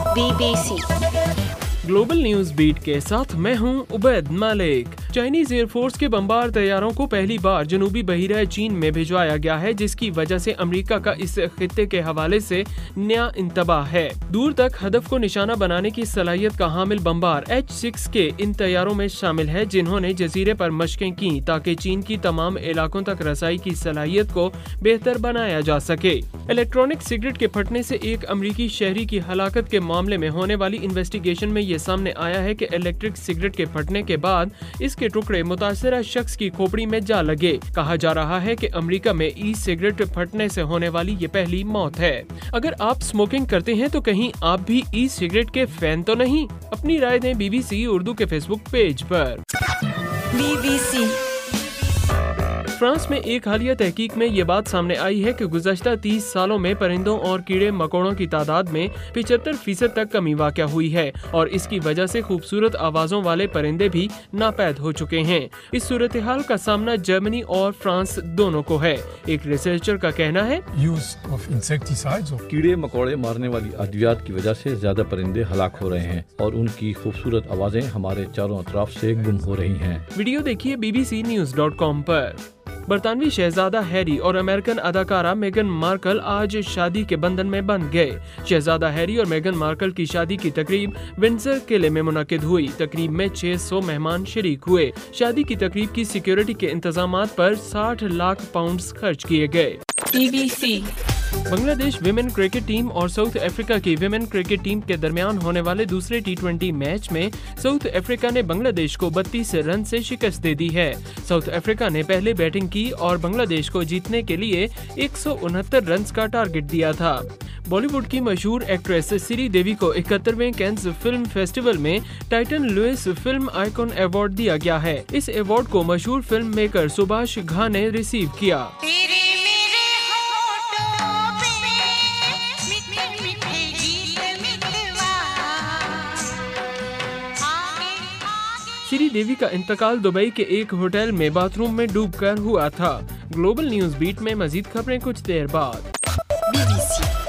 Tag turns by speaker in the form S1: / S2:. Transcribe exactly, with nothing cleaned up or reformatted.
S1: B B C
S2: global news beat के साथ मैं हूं उबैद मलिक। चाइनीज एयरफोर्स के बमबार तैयारों को पहली बार जनूबी बहिरा चीन में भिजवाया गया है, जिसकी वजह से अमेरिका का इस खित्ते के हवाले से नया इंतबाह है। दूर तक हदफ को निशाना बनाने की सलाहियत का हामिल बमबार एच सिक्स के इन तैयारों में शामिल है, जिन्होंने जजीरे पर मशकें की ताकि चीन की तमाम इलाकों तक रसाई की सलाहियत को बेहतर बनाया जा सके। इलेक्ट्रॉनिक सिगरेट के फटने से एक अमरीकी शहरी की हलाकत के मामले में होने वाली इन्वेस्टिगेशन में ये सामने आया है कि इलेक्ट्रिक सिगरेट के फटने के बाद इसके टुकड़े मुतासरा शख्स की खोपड़ी में जा लगे। कहा जा रहा है कि अमेरिका में ई सिगरेट फटने से होने वाली ये पहली मौत है। अगर आप स्मोकिंग करते हैं तो कहीं आप भी ई सिगरेट के फैन तो नहीं? अपनी राय दें बीबीसी उर्दू के फेसबुक पेज पर।
S1: बीबीसी
S2: फ्रांस में एक हालिया तहकीक में ये बात सामने आई है कि गुज़श्ता तीस सालों में परिंदों और कीड़े मकोड़ों की तादाद में पिछहत्तर फीसद तक कमी वाक़या हुई है और इसकी वजह से खूबसूरत आवाज़ों वाले परिंदे भी नापैद हो चुके हैं। इस सूरत हाल का सामना जर्मनी और फ्रांस दोनों को है। एक रिसर्चर का कहना है,
S3: कीड़े मकोड़े मारने वाली अद्वियात की वजह से ज्यादा परिंदे हलाक हो रहे हैं और उनकी खूबसूरत आवाजें हमारे चारों अतराफ से गुम हो रही हैं।
S2: वीडियो देखिए B B C news dot com पर। बरतानवी शहजादा हैरी और अमेरिकन अदाकारा मेगन मार्कल आज शादी के बंधन में बंध गए। शहजादा हैरी और मेगन मार्कल की शादी की तकरीब विंडसर किले में मुनक्किद हुई। तकरीब में छह सौ मेहमान शरीक हुए। शादी की तकरीब की सिक्योरिटी के इंतजामात पर साठ लाख पाउंड खर्च किए गए।
S1: BBC
S2: Bangladesh women cricket team और साउथ अफ्रीका की विमेन क्रिकेट टीम के दरमियान होने वाले दूसरे टी ट्वेंटी मैच में साउथ अफ्रीका ने बांग्लादेश को बत्तीस रन से शिकस्त दे दी है। साउथ अफ्रीका ने पहले बैटिंग की और बांग्लादेश को जीतने के लिए एक सौ उनहत्तर रन का टारगेट दिया था। बॉलीवुड की मशहूर एक्ट्रेस श्री देवी को इकहत्तरवें कैन्स फिल्म फेस्टिवल में टाइटन लुइस फिल्म आइकॉन अवार्ड दिया गया है। इस अवार्ड को मशहूर फिल्म मेकर सुभाष घा ने रिसीव किया। श्री देवी का इंतकाल दुबई के एक होटल में बाथरूम में डूबकर हुआ था। ग्लोबल न्यूज बीट में मजीद खबरें कुछ देर बाद।
S1: बीबीसी